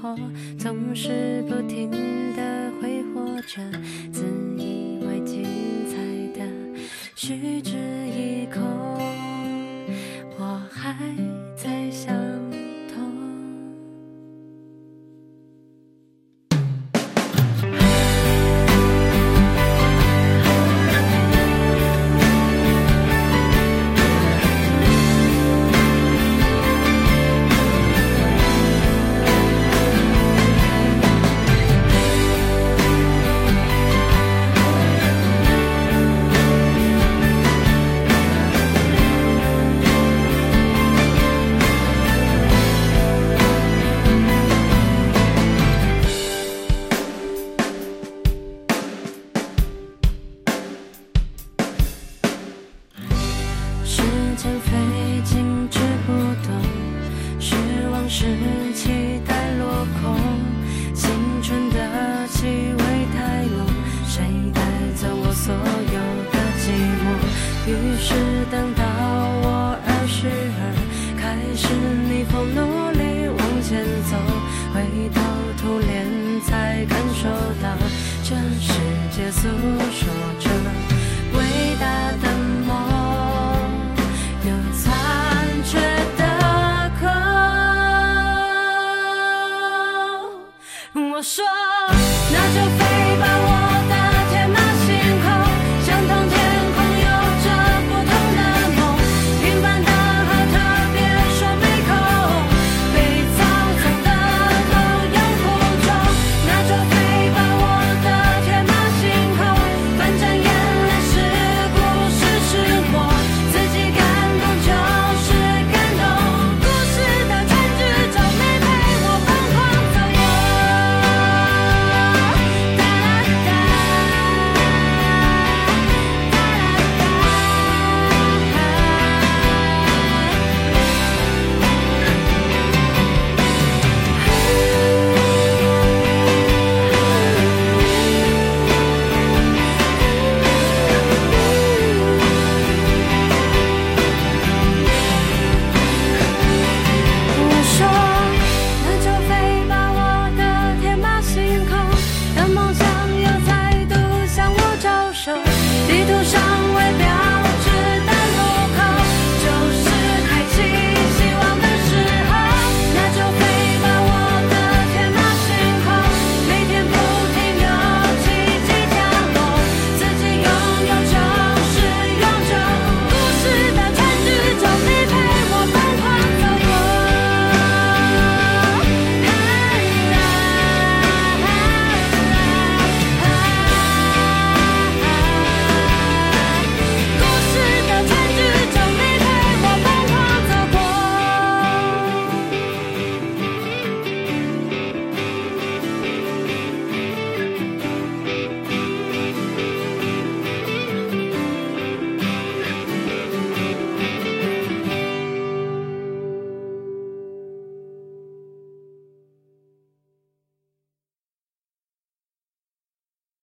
活，总是不停地挥霍着自以为精彩的虚掷一空，我还在想通。时间飞，静止不动，失望是期待落空，青春的气味太浓，谁带走我所有的寂寞？于是等到我22，开始逆风努力往前走，回头突脸才感受到，这世界诉说着伟大的梦，有残缺的空。我说